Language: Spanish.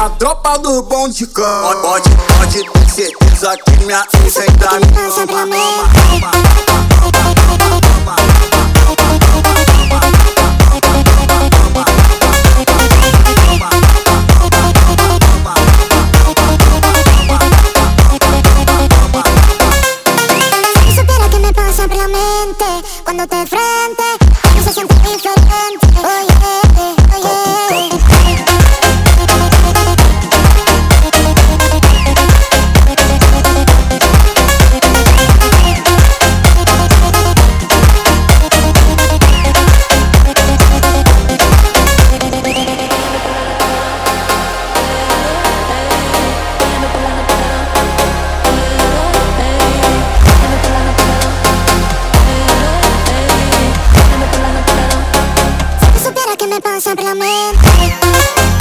a tropa do bonde cão. Pode ter certeza que minha ex ainda me ama. Si supiera que me pasa por la mente cuando te frente, no se siente diferente. Oye, oye. Si supiera que me pasa por la mente.